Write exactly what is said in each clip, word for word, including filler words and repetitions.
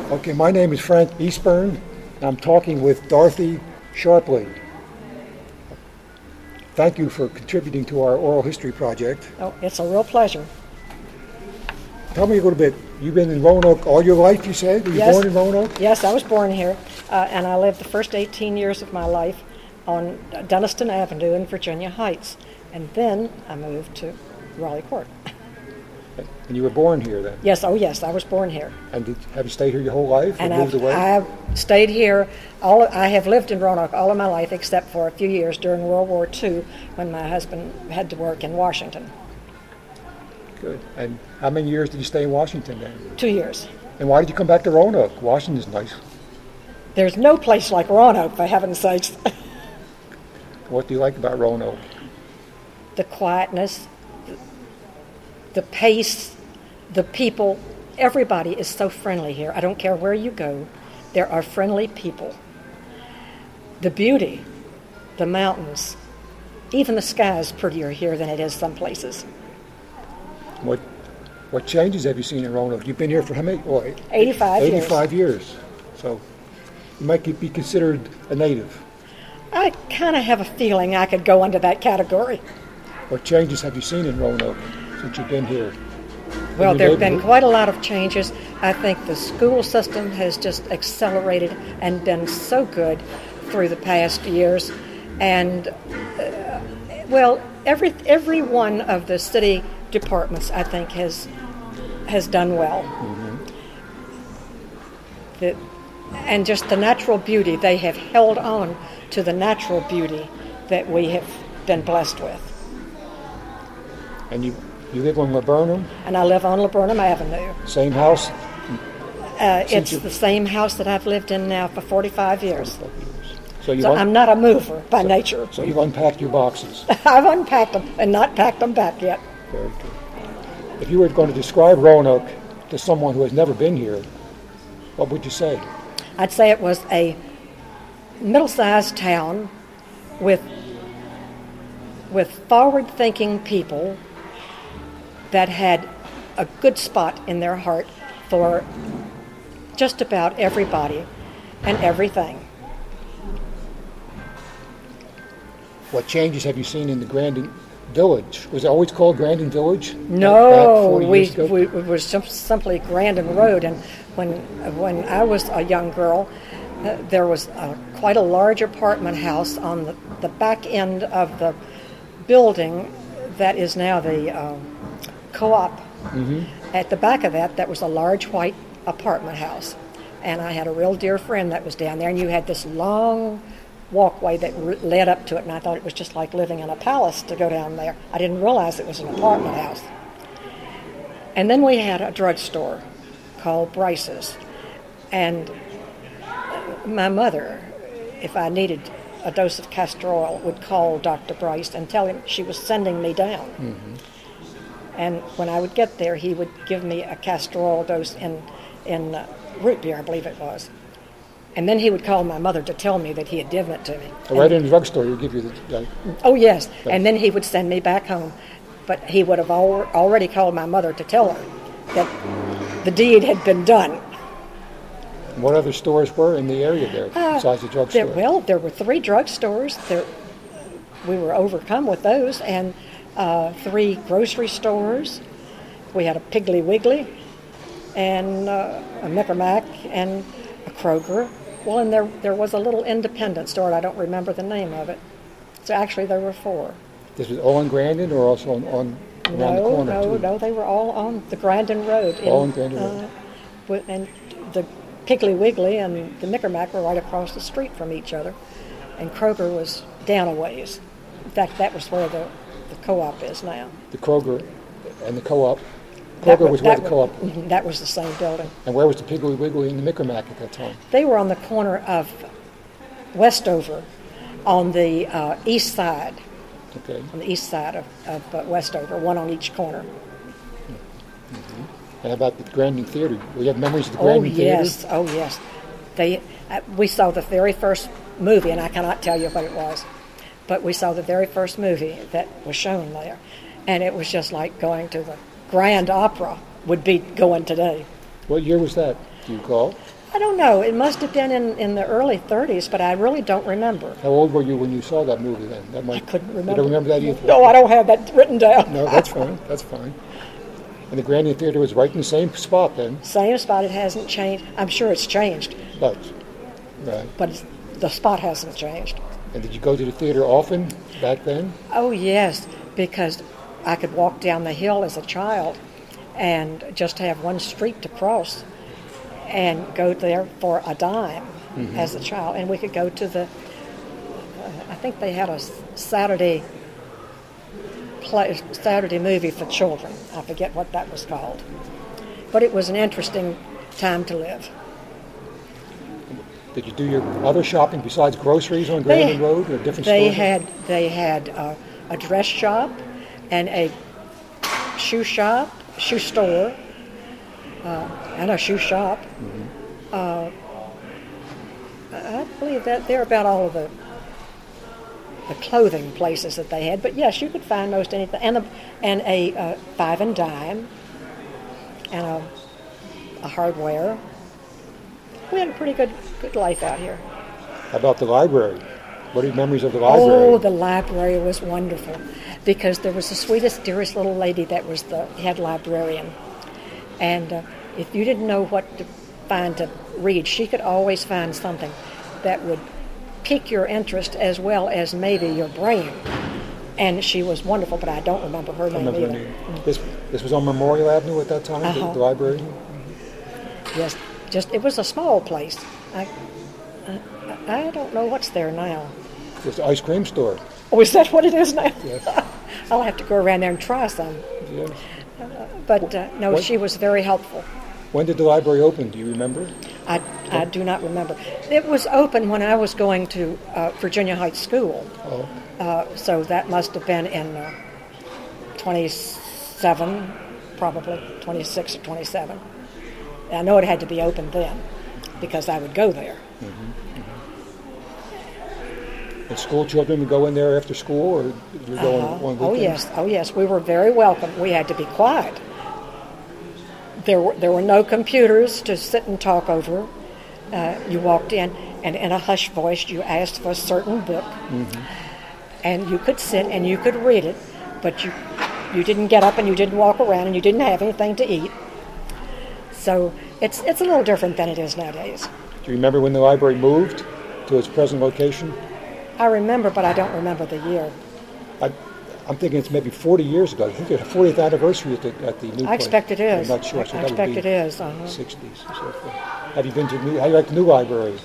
Okay, my name is Frank Eastburn, and I'm talking with Dorothy Sharpley. Thank you for contributing to our oral history project. Oh, it's a real pleasure. Tell me a little bit. You've been in Roanoke all your life, you said? Were you Yes. born in Roanoke? Yes, I was born here, uh, and I lived the first eighteen years of my life on Dunston Avenue in Virginia Heights, and then I moved to Raleigh Court. And you were born here then? Yes, oh yes, I was born here. And did, have you stayed here your whole life or And moved I've, away? I've stayed here, all, I have lived in Roanoke all of my life except for a few years during World War Two when my husband had to work in Washington. Good. And how many years did you stay in Washington then? Two years. And why did you come back to Roanoke? Washington's nice. There's no place like Roanoke, for heaven's sakes. What do you like about Roanoke? The quietness, the pace, the people, everybody is so friendly here. I don't care where you go, there are friendly people. The beauty, the mountains, even the sky is prettier here than it is some places. What what changes have you seen in Roanoke? You've been here for how many? Oh, eighty-five years. eighty-five years. So you might be considered a native. I kind of have a feeling I could go under that category. What changes have you seen in Roanoke since you've been here? Well, In your there have been neighborhood? quite a lot of changes. I think the school system has just accelerated and been so good through the past years. And, uh, well, every every one of the city departments, I think, has has done well. Mm-hmm. The, and just the natural beauty, they have held on to the natural beauty that we have been blessed with. And you you live on Laburnum, And I live on Laburnum Avenue. same house? Uh, Since it's you- the same house that I've lived in now for forty-five years. So you've, So un- I'm not a mover by nature. so you've unpacked your boxes. I've unpacked them and not packed them back yet. Very good. If you were going to describe Roanoke to someone who has never been here, what would you say? I'd say it was a middle-sized town with with forward-thinking people that had a good spot in their heart for just about everybody and everything. What changes have you seen in the Grandin Village? Was it always called Grandin Village? No, Back forty we, years ago? we it was sim- simply Grandin Road, and when when I was a young girl, uh, there was a, quite a large apartment house on the, the back end of the building that is now the um, co-op. Mm-hmm. At the back of that, that was a large white apartment house, and I had a real dear friend that was down there, and you had this long walkway that re- led up to it, and I thought it was just like living in a palace to go down there. I didn't realize it was an apartment house. And then we had a drugstore called Bryce's, and my mother, if I needed a dose of castor oil, would call Doctor Bryce and tell him she was sending me down. Mm-hmm. And when I would get there, he would give me a castor oil dose in, in uh, root beer, I believe it was. And then he would call my mother to tell me that he had given it to me. So right in the drugstore, you give you the. Uh, Oh, yes. And then he would send me back home. But he would have al- already called my mother to tell her that the deed had been done. what other stores were in the area there Uh, besides the There, drugstore? well, there were three drugstores. There, we were overcome with those, and uh, three grocery stores. We had a Piggly Wiggly, and uh, a Micromack, and a Kroger. Well, and there there was a little independent store, and I don't remember the name of it. So actually, there were four. This was all in Grandin or also on, on around the No, corner no, too? no, they were all on the Grandin Road. All on Grandin Road. Uh, with- and the Piggly Wiggly and the Micromack were right across the street from each other, and Kroger was down a ways. In fact, that was where the, the co-op is now. The Kroger and the co-op. That Kroger wa- was where that the wa- co-op. mhm, That was the same building. And where was the Piggly Wiggly and the Micromack at that time? They were on the corner of Westover, on the uh, east side, Okay. on the east side of, of uh, Westover, one on each corner. And how about the Grandin Theater? We have memories of the Oh Grandin Theater? yes, oh yes. They, uh, we saw the very first movie, and I cannot tell you what it was, but we saw the very first movie that was shown there, and it was just like going to the Grand Opera would be going today. What year was that? Do you recall? I don't know. It must have been in, in the early thirties, but I really don't remember. How old were you when you saw that movie then? That might, I couldn't remember. You don't remember that either? No, I don't have that written down. No, that's fine. That's fine. And the Grand Theater was right in the same spot then. Same spot. It hasn't changed. I'm sure it's changed. But, right. But it's, the spot hasn't changed. And did you go to the theater often back then? Oh, yes, because I could walk down the hill as a child and just have one street to cross and go there for a dime mm-hmm. as a child. And we could go to the, uh, I think they had a Saturday play, Saturday movie for children. I forget what that was called. But it was an interesting time to live. Did you do your other shopping besides groceries on Grandin Road or different they stores? Had, they had uh, a dress shop and a shoe shop, shoe store, uh, and a shoe shop. Mm-hmm. Uh, I believe that they're about all of the the clothing places that they had. But yes, you could find most anything, and a and a uh, five and dime, and a, a hardware. We had a pretty good good life out here. How about the library? What are your memories of the library? Oh, the library was wonderful because there was the sweetest, dearest little lady that was the head librarian. And uh, if you didn't know what to find to read, she could always find something that would pique your interest as well as maybe your brain. And she was wonderful, but I don't remember her name either. Mm-hmm. This, this was on Memorial Avenue at that time, uh-huh. the, the library? Mm-hmm. Yes, just it was a small place. I, I, I don't know what's there now. It's the ice cream store. Oh, is that what it is now? Yes. I'll have to go around there and try some. Yes. Uh, but uh, no, what, she was very helpful. When did the library open? Do you remember? I, I do not remember. It was open when I was going to uh, Virginia Heights School. Oh. Uh, so that must have been in uh, twenty-seven, probably, twenty-six or twenty-seven. I know it had to be open then because I would go there. Mm-hmm. And school children would go in there after school, or you go uh-huh. on, on weekends? Oh yes, oh yes. We were very welcome. We had to be quiet. There were there were no computers to sit and talk over. Uh, you walked in, and in a hushed voice, you asked for a certain book, mm-hmm. and you could sit and you could read it, but you you didn't get up and you didn't walk around and you didn't have anything to eat. So it's it's a little different than it is nowadays. Do you remember when the library moved to its present location? I remember, but I don't remember the year. I, I'm thinking it's maybe forty years ago. I think it's the fortieth anniversary at the, at the new place. I expect it is. I'm not sure. So I that expect would be it is. Uh-huh. sixties or so forth. Have you been to new? How do you like the new library?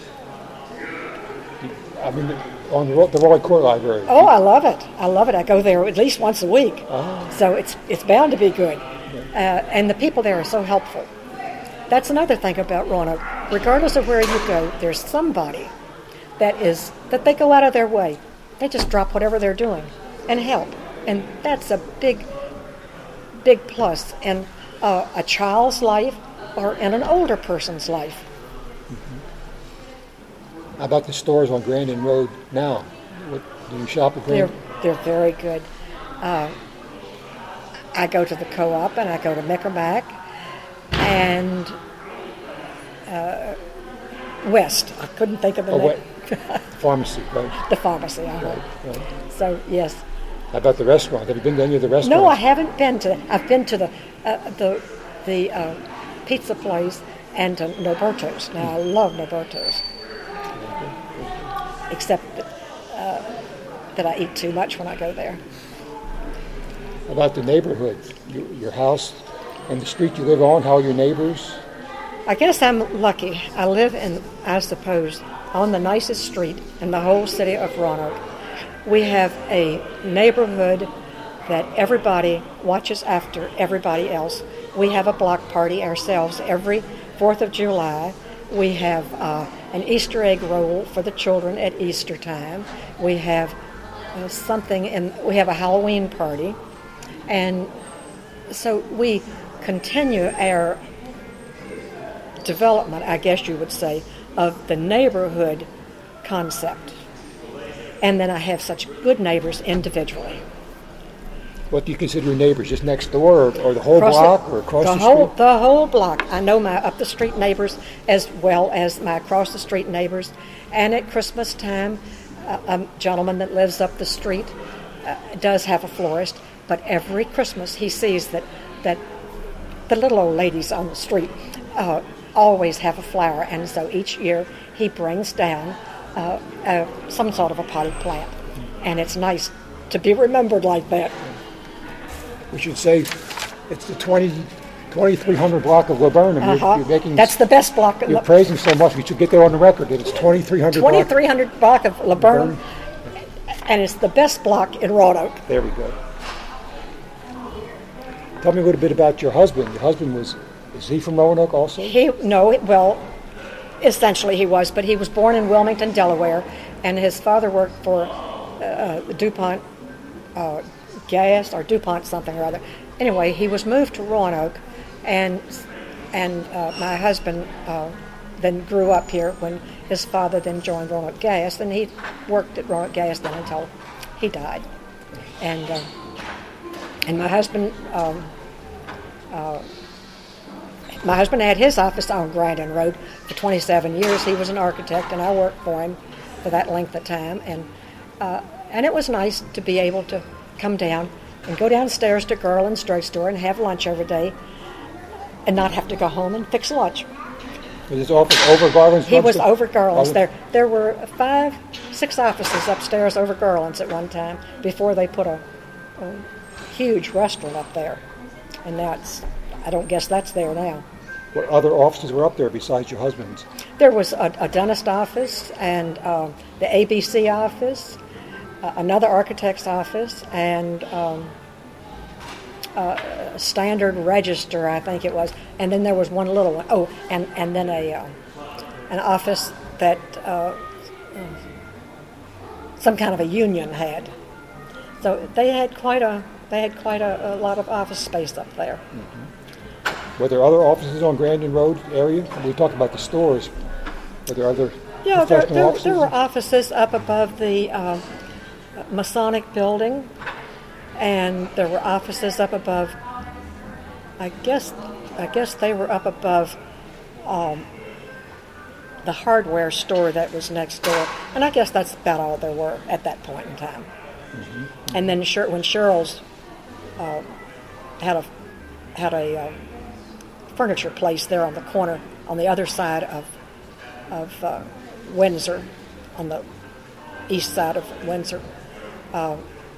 I mean, on the, the Raleigh Court Library. Oh, I love it. I love it. I go there at least once a week. Uh-huh. So it's it's bound to be good. Yeah. Uh, and the people there are so helpful. That's another thing about Roanoke. Regardless of where you go, there's somebody that is that they go out of their way. They just drop whatever they're doing and help. And that's a big, big plus in uh, a child's life or in an older person's life. Mm-hmm. How about the stores on Grandin Road now? What, do you shop at Grandin? They're, they're very good. Uh, I go to the Co-op and I go to Micromack and uh, West. I couldn't think of the oh, name. Wait. Pharmacy, right? The pharmacy, uh-huh. Right, right. So, yes. How about the restaurant? Have you been to any of the restaurants? No, I haven't been to. I've been to the uh, the the uh, pizza place and to Noberto's. Now, I love Noberto's. Except that, uh, that I eat too much when I go there. How about the neighborhood? Your, your house and the street you live on, how are your neighbors? I guess I'm lucky. I live in, I suppose, on the nicest street in the whole city of Roanoke. We have a neighborhood that everybody watches after everybody else. We have a block party ourselves every fourth of July. We have uh, an Easter egg roll for the children at Easter time. We have uh, something, in, we have a Halloween party. And so we continue our development, I guess you would say, of the neighborhood concept. And then I have such good neighbors individually. What do you consider your neighbors? Just next door, or, or the whole Across block, the, or across the the, whole street? the whole block. I know my up the street neighbors as well as my across the street neighbors. And at Christmas time, uh, a gentleman that lives up the street uh, does have a florist. But every Christmas he sees that that the little old ladies on the street uh, always have a flower, and so each year he brings down uh, uh, some sort of a potted plant, and it's nice to be remembered like that. We should say it's the twenty, twenty-three hundred block of Laburnum. Uh-huh. You're, you're making, That's the best block. You're praising so much. We should get that on the record that it's twenty-three hundred block. twenty-three hundred block of Laburnum, and it's the best block in Roanoke. There we go. Tell me a little bit about your husband. Your husband was, is he from Roanoke also? He no, well, essentially he was, but he was born in Wilmington, Delaware, and his father worked for uh, DuPont uh, Gas or DuPont something or other. Anyway, he was moved to Roanoke, and and uh, my husband uh, then grew up here when his father then joined Roanoke Gas, and he worked at Roanoke Gas then until he died, and uh, and my husband. Um, uh, My husband had his office on Grandin Road for twenty-seven years. He was an architect, and I worked for him for that length of time. And uh, and it was nice to be able to come down and go downstairs to Garland's drugstore and have lunch every day and not have to go home and fix lunch. Was his office over Garland's? He was drugstore? over Garland's. Over- There, there were five, six offices upstairs over Garland's at one time before they put a, a huge restaurant up there. And that's, I don't guess that's there now. What other offices were up there besides your husband's? There was a, a dentist office and uh, the A B C office, uh, another architect's office, and um, uh, a standard register, I think it was. And then there was one little one. Oh, and, and then a uh, an office that uh, some kind of a union had. So they had quite a they had quite a, a lot of office space up there. Mm-hmm. Were there other offices on Grandin Road area? We talked about the stores. Were there other Yeah, there, professional there, offices? there were offices up above the uh, Masonic building, and there were offices up above. I guess, I guess they were up above um, the hardware store that was next door, and I guess that's about all there were at that point in time. Mm-hmm. And then Sher- when Cheryl's uh, had a had a uh, furniture place there on the corner on the other side of of uh, Windsor, on the east side of Windsor. Uh,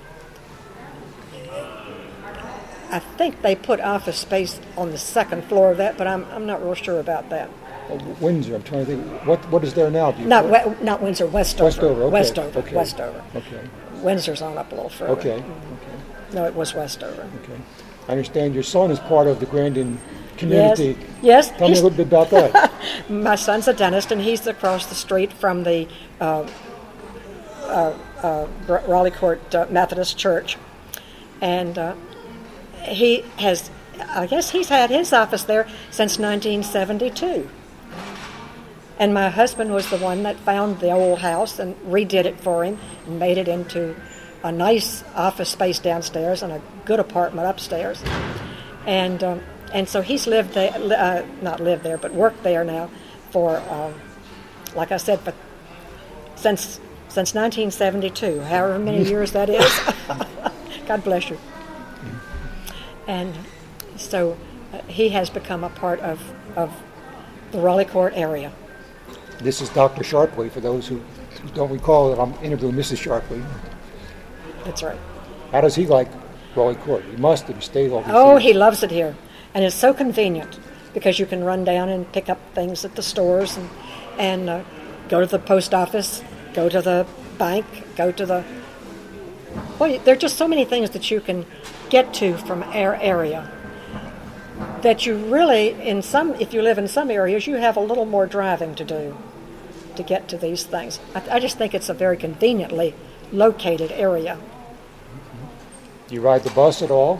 I think they put office space on the second floor of that, but I'm I'm not real sure about that. Oh, Windsor. I'm trying to think. What what is there now? Do you Not know? we, not Windsor, Westover. Westover. Okay. Westover. Okay. Westover. Okay. Windsor's on up a little further. Okay. Mm. Okay. No, it was Westover. Okay. I understand your son is part of the Grandin community. Yes. Yes. Tell me a little bit about that. My son's a dentist, and he's across the street from the uh, uh, uh, Raleigh Court uh, Methodist Church, and uh, he has. I guess he's had his office there since nineteen seventy-two. And my husband was the one that found the old house and redid it for him and made it into a nice office space downstairs and a good apartment upstairs. And um, and so he's lived there, uh, not lived there, but worked there now for, um, like I said, but since since nineteen seventy-two, however many years that is. God bless you. And so uh, he has become a part of, of the Raleigh Court area. This is Doctor Sharpley, for those who don't recall that I'm interviewing Missus Sharpley. That's right. How does he like Raleigh Court? He must have stayed all these Oh, years. he loves it here. And it's so convenient because you can run down and pick up things at the stores and, and uh, go to the post office, go to the bank, go to the... Well, there are just so many things that you can get to from our area that you really, in some, if you live in some areas, you have a little more driving to do to get to these things. I, I just think it's a very conveniently located area. Do you ride the bus at all?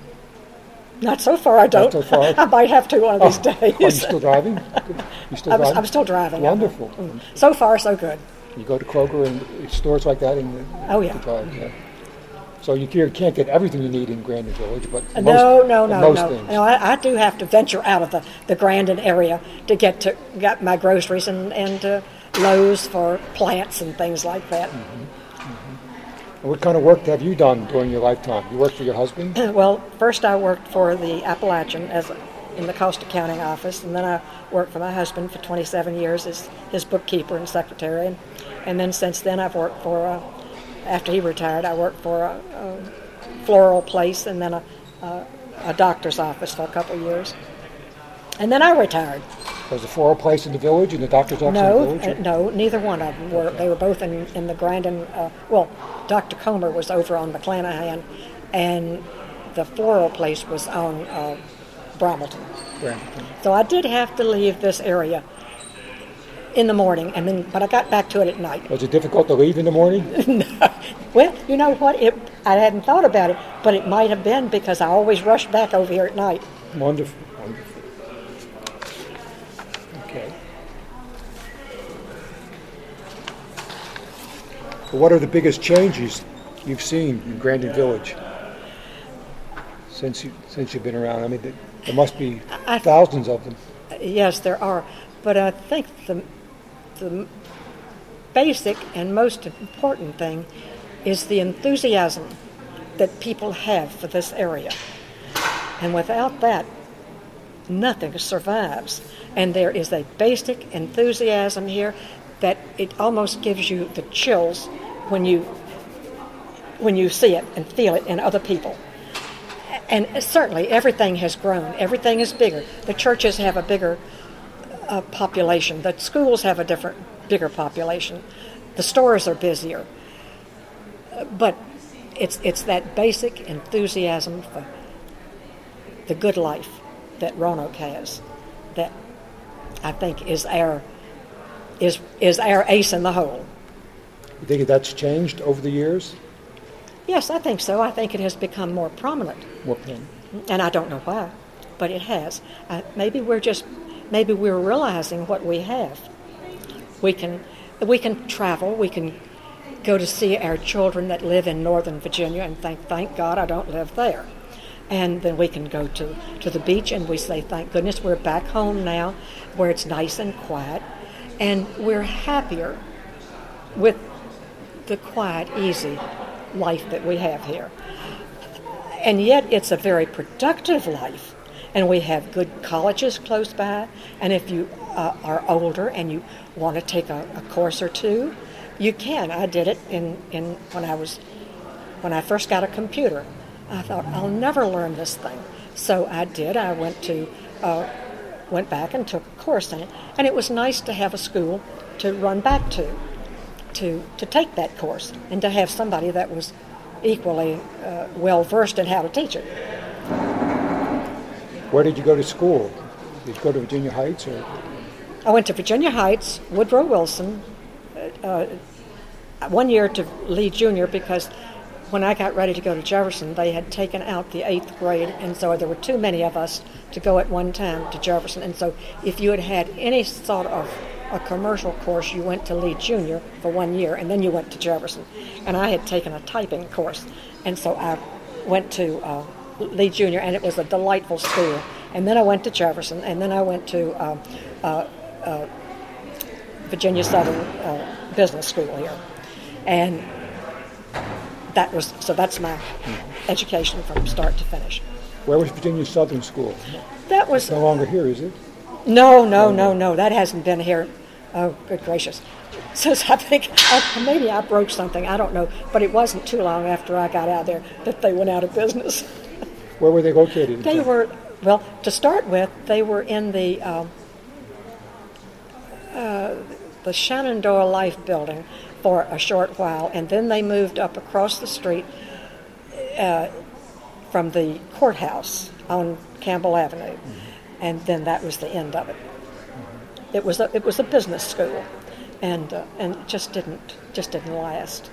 Not so far, I don't. Not so far? I might have to one of these Oh, days. Are you still driving? You still I'm, driving? I'm still driving. Wonderful. Mm. So far, so good. You go to Kroger and stores like that, and Oh, yeah. you drive, yeah. So you can't can't get everything you need in Grandin Village, but most, No, no, but no, most no. things. No, I, I do have to venture out of the, the Grandin area to get to get my groceries and, and uh, Lowe's for plants and things like that. Mm-hmm. Mm-hmm. And what kind of work have you done during your lifetime? You worked for your husband? Well, first I worked for the Appalachian as a, in the cost accounting office, and then I worked for my husband for twenty-seven years as his bookkeeper and secretary. And, and then since then I've worked for, uh, after he retired, I worked for a, a floral place and then a, a, a doctor's office for a couple of years. And then I retired. Was the floral place in the village and the doctor's office No, in the village? uh, no, neither one of them were. They were both in, in the Grandin. Uh, well, Doctor Comer was over on McClanahan, and the floral place was on uh, Bromelton. Brampton. So I did have to leave this area in the morning, and then but I got back to it at night. Was it difficult to leave in the morning? Well, you know what? It I hadn't thought about it, but it might have been because I always rushed back over here at night. Wonderful, wonderful. Okay. Well, what are the biggest changes you've seen in Grandin Village since you since you've been around? I mean, there- there must be I- thousands of them. Yes, there are, but I think the the basic and most important thing is the enthusiasm that people have for this area. And without that, nothing survives. And there is a basic enthusiasm here that it almost gives you the chills when you when you see it and feel it in other people. And certainly everything has grown. Everything is bigger. The churches have a bigger uh, population. The schools have a different, bigger population. The stores are busier. Uh, But it's it's that basic enthusiasm for the good life that Roanoke has that I think is our is is our ace in the hole. You think that's changed over the years? Yes, I think so. I think it has become more prominent. What plan? And I don't know why, but it has. Uh, maybe we're just, maybe we're realizing what we have. We can, we can travel. We can go to see our children that live in Northern Virginia and think, thank God I don't live there. And then we can go to, to the beach and we say, thank goodness we're back home now, where it's nice and quiet, and we're happier with the quiet, easy life that we have here. And yet it's a very productive life. And we have good colleges close by. And if you uh, are older and you want to take a, a course or two, you can. I did it in, in when I was when I first got a computer. I thought, I'll never learn this thing. So I did. I went to uh, went back and took a course in it. And it was nice to have a school to run back to, to, to take that course and to have somebody that was equally uh, well versed in how to teach it. Where did you go to school? Did you go to Virginia Heights or? I went to Virginia Heights, Woodrow Wilson, uh, one year to Lee Junior because when I got ready to go to Jefferson, they had taken out the eighth grade, and so there were too many of us to go at one time to Jefferson. And so if you had had any sort of a commercial course, you went to Lee Junior for one year, and then you went to Jefferson. And I had taken a typing course, and so I went to uh, Lee Junior, and it was a delightful school. And then I went to Jefferson, and then I went to uh, uh, uh, Virginia Southern uh, Business School here. And that was, so that's my education from start to finish. Where was Virginia Southern School? That was, It's no longer here, is it? no, no, no, no, that hasn't been here. Oh, good gracious. So I think, I, maybe I broke something, I don't know, but it wasn't too long after I got out there that they went out of business. Where were they located? They were, well, to start with, they were in the um, uh, the Shenandoah Life Building for a short while, and then they moved up across the street uh, from the courthouse on Campbell Avenue, mm-hmm. and then that was the end of it. Mm-hmm. It was a, it was a business school, and uh, and it just didn't just didn't last.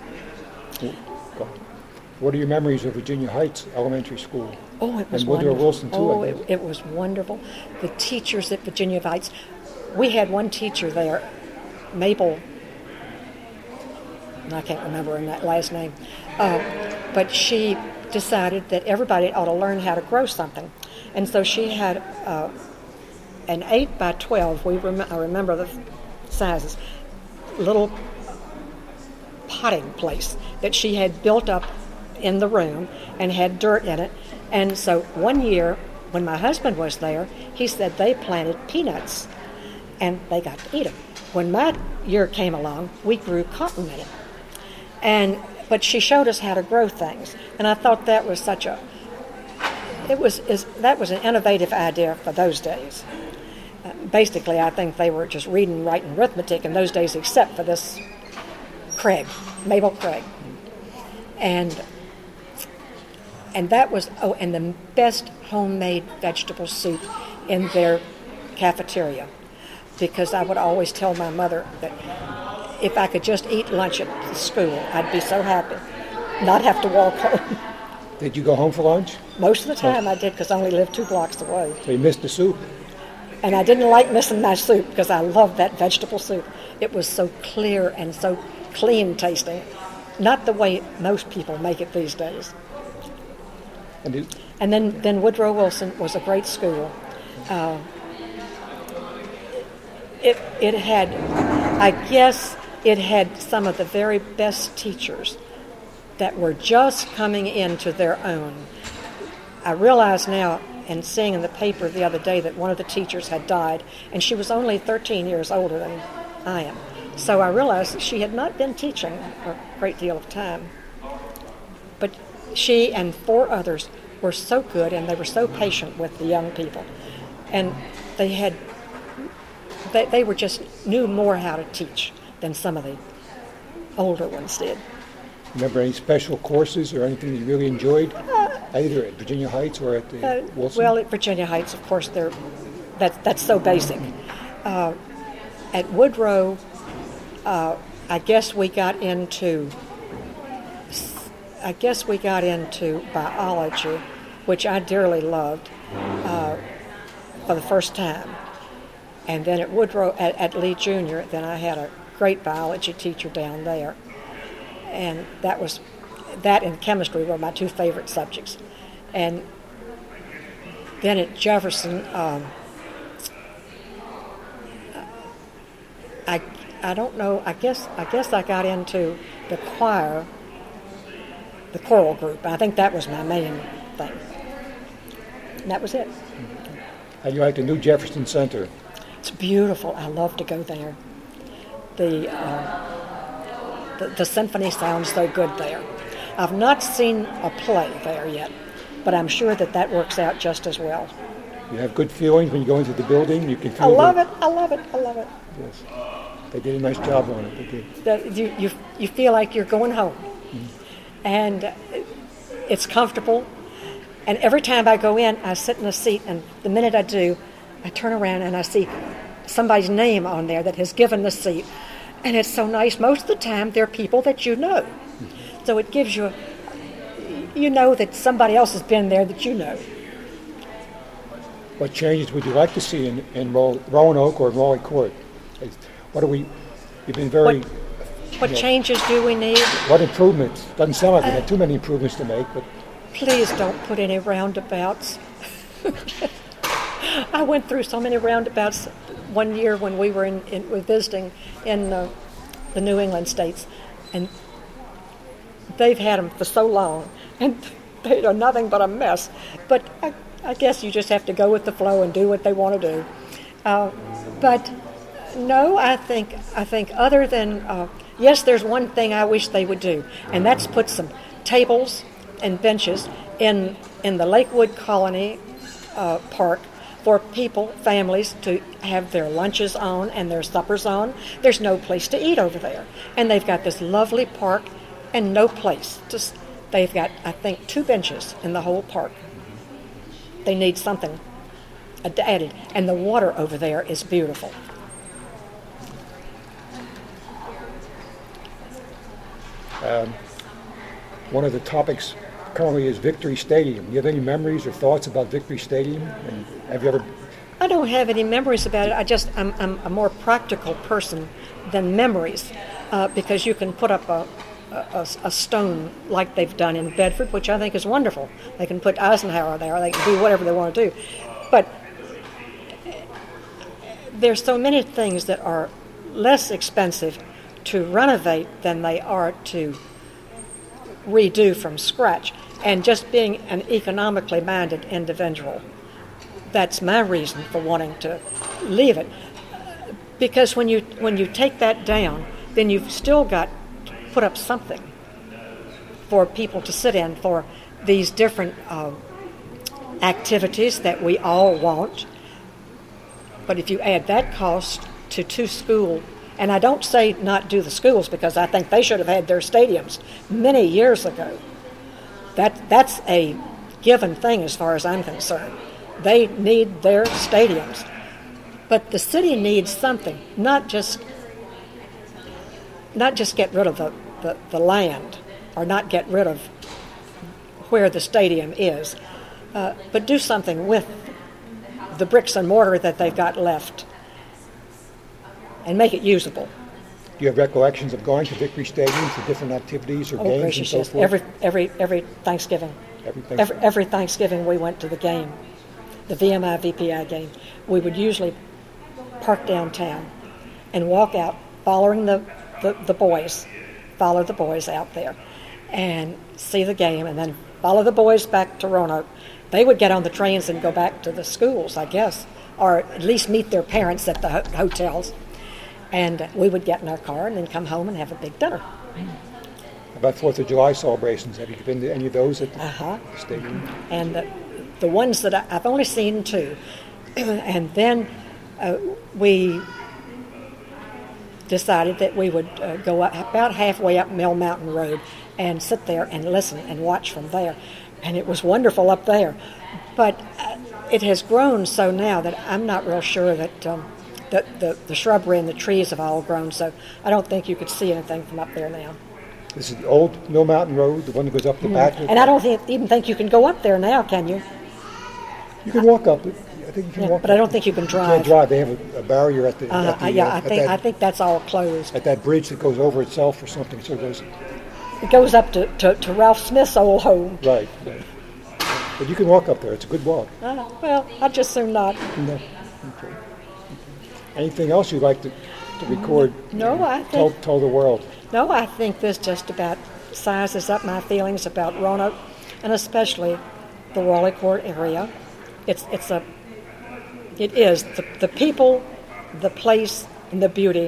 What are your memories of Virginia Heights Elementary School? Oh, it was and Woodrow wonderful. Wilson too. Oh, I it, guess. it was wonderful. The teachers at Virginia Heights, we had one teacher there, Mabel and I can't remember her that last name, uh, but she decided that everybody ought to learn how to grow something. And so she had uh, an eight by twelve, we rem- I remember the sizes, little potting place that she had built up in the room and had dirt in it. And so one year, when my husband was there, he said they planted peanuts and they got to eat them. When my year came along, we grew cotton in it. And but she showed us how to grow things, and I thought that was such a it was is that was an innovative idea for those days. Uh, basically, I think they were just reading, writing, arithmetic in those days, except for this Craig, Mabel Craig, and and that was oh, and the best homemade vegetable soup in their cafeteria, because I would always tell my mother that if I could just eat lunch at the school, I'd be so happy, not have to walk home. Did you go home for lunch? Most of the time I did, because I only lived two blocks away. So you missed the soup. And I didn't like missing my soup, because I loved that vegetable soup. It was so clear and so clean tasting, not the way most people make it these days. And, it, and then, then Woodrow Wilson was a great school. Uh, it, it had, I guess, it had some of the very best teachers that were just coming into their own. I realize now, and seeing in the paper the other day, that one of the teachers had died, and she was only thirteen years older than I am. So I realized that she had not been teaching a great deal of time. But she and four others were so good, and they were so patient with the young people. And they had, they, they were just knew more how to teach than some of the older ones did. Remember any special courses or anything you really enjoyed, uh, either at Virginia Heights or at the uh, Wilson? Well, at Virginia Heights, of course, they're, that, that's so basic. Uh, at Woodrow, uh, I guess we got into, I guess we got into biology, which I dearly loved, uh, for the first time. And then at Woodrow, at, at Lee Junior, then I had a great biology teacher down there. And that was, that and chemistry were my two favorite subjects. And then at Jefferson, um, I I don't know. I guess I guess I got into the choir, the choral group. I think that was my main thing. And that was it. How do you like the new Jefferson Center? It's beautiful. I love to go there. The uh, The, the symphony sounds so good there. I've not seen a play there yet, but I'm sure that that works out just as well. You have good feelings when you go into the building. You can feel. I love the, it. I love it. I love it. Yes, they did a nice job on it. They did. The, you you you feel like you're going home, mm-hmm. and it's comfortable. And every time I go in, I sit in a seat, and the minute I do, I turn around and I see somebody's name on there that has given the seat. And it's so nice. Most of the time, they're people that you know. So it gives you, you know that somebody else has been there that you know. What changes would you like to see in, in Roanoke or Raleigh Court? What are we, you've been very... What, what you know, changes do we need? What improvements? Doesn't sound like we had too many improvements to make, but... Please don't put any roundabouts. I went through so many roundabouts one year when we were in, in visiting in uh, the New England states, and they've had them for so long, and they are nothing but a mess. But I, I guess you just have to go with the flow and do what they want to do. Uh, but no, I think I think other than uh, yes, there's one thing I wish they would do, and that's put some tables and benches in in the Lakewood Colony uh, Park for people, families, to have their lunches on and their suppers on. There's no place to eat over there. And they've got this lovely park and no place. to. They've got, I think, two benches in the whole park. They need something added. And the water over there is beautiful. Um, one of the topics currently is Victory Stadium. Do you have any memories or thoughts about Victory Stadium? And have you ever? I don't have any memories about it. I just I'm, I'm a more practical person than memories. uh, because you can put up a, a, a stone like they've done in Bedford, which I think is wonderful. They can put Eisenhower there. They can do whatever they want to do. But there's so many things that are less expensive to renovate than they are to redo from scratch. And just being an economically minded individual, that's my reason for wanting to leave it. Because when you when you take that down, then you've still got to put up something for people to sit in for these different uh, activities that we all want. But if you add that cost to two schools, and I don't say not do the schools because I think they should have had their stadiums many years ago. That that's a given thing as far as I'm concerned. They need their stadiums. But the city needs something, not just not just get rid of the, the, the land or not get rid of where the stadium is, uh, but do something with the bricks and mortar that they've got left and make it usable. Do you have recollections of going to Victory Stadium for different activities or Oh, games gracious, and so yes. forth? Every, every, every Thanksgiving. Every Every, Thanksgiving. every Thanksgiving we went to the game, the V M I V P I game. We would usually park downtown and walk out following the, the, the boys, follow the boys out there and see the game and then follow the boys back to Roanoke. They would get on the trains and go back to the schools, I guess, or at least meet their parents at the ho- hotels. And we would get in our car and then come home and have a big dinner. About Fourth of July celebrations, have you been to any of those at the Uh-huh. stadium? And the, the ones that I, I've only seen two. And then uh, we decided that we would uh, go up, about halfway up Mill Mountain Road and sit there and listen and watch from there. And it was wonderful up there. But uh, it has grown so now that I'm not real sure that um, the, the, the shrubbery and the trees have all grown, so I don't think you could see anything from up there now. This is the old Mill Mountain Road, the one that goes up the back. And I don't think, even think you can go up there now, can you? You can walk up it. I think you can Yeah, walk but I don't up. think you can You drive. can't drive. They have a, a barrier at the, Uh, at the yeah, uh, I at think that, I think that's all closed. at that bridge that goes over itself or something. So there's It goes up to, to, to Ralph Smith's old home. right, right. But you can walk up there. It's a good walk. Uh, well, I'd just soon not. No. Okay. Anything else you'd like to, to record? No, I Tell, think tell the world. no, I think this just about sizes up my feelings about Roanoke, and especially the Raleigh Court area. It's it's a it is the the people, the place, and the beauty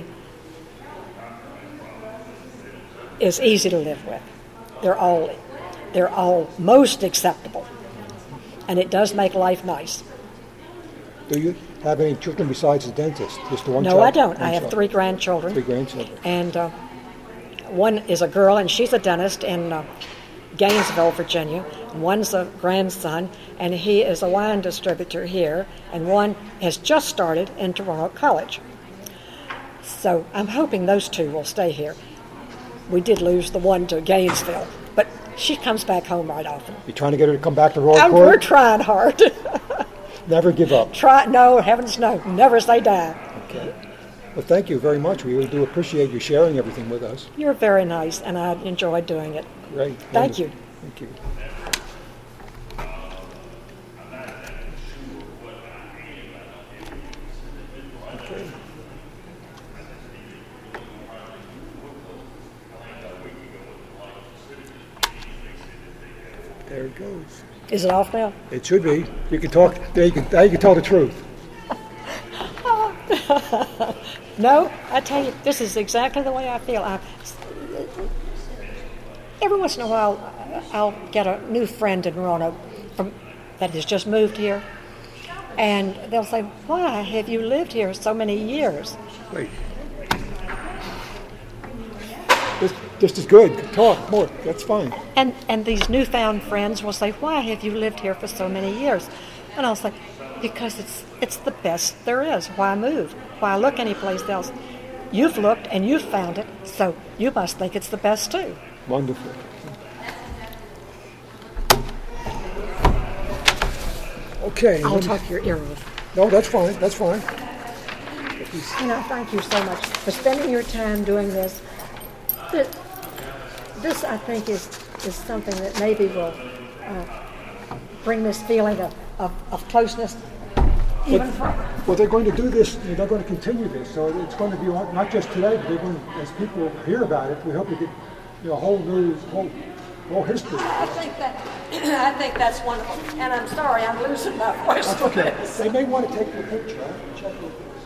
is easy to live with. They're all they're all most acceptable, and it does make life nice. Do you have any children besides the dentist? Just the one No, child? I don't. One I have child. three grandchildren. Three grandchildren. And uh, one is a girl, and she's a dentist in uh, Gainesville, Virginia. And one's a grandson, and he is a wine distributor here. And one has just started in Toronto College. So I'm hoping those two will stay here. We did lose the one to Gainesville, but she comes back home right often. You trying to get her to come back to Royal And we're Court? trying hard. Never give up. Try no, heavens no, never say die. Okay. Well, thank you very much. We really do appreciate you sharing everything with us. You're very nice, and I enjoyed doing it. Great. Thank Wonderful. you. Thank you. Okay. There it goes. Is it off now? It should be. You can talk. There you can. Now you can tell the truth. No, I tell you, this is exactly the way I feel. I, every once in a while, I'll get a new friend in Roanoke from, that has just moved here, and they'll say, "Why have you lived here so many years?" Wait. This, this is good. Talk more. That's fine. And and these newfound friends will say, "Why have you lived here for so many years?" And I'll say, "Because it's it's the best there is. Why move? Why look anyplace else? You've looked and you've found it, so you must think it's the best too." Wonderful. Okay. I'll let me- talk your ear off. No, that's fine. That's fine. You know, thank you so much for spending your time doing this. Th- This, I think, is, is something that maybe will uh, bring this feeling of, of, of closeness even further. Well, they're going to do this, they're going to continue this, so it's going to be on- not just today, but they're going, as people hear about it, we hope to get, you know, a whole new, whole, whole history. I think that I think that's wonderful. And I'm sorry, I'm losing my voice. That's okay. They may want to take your picture. Check it.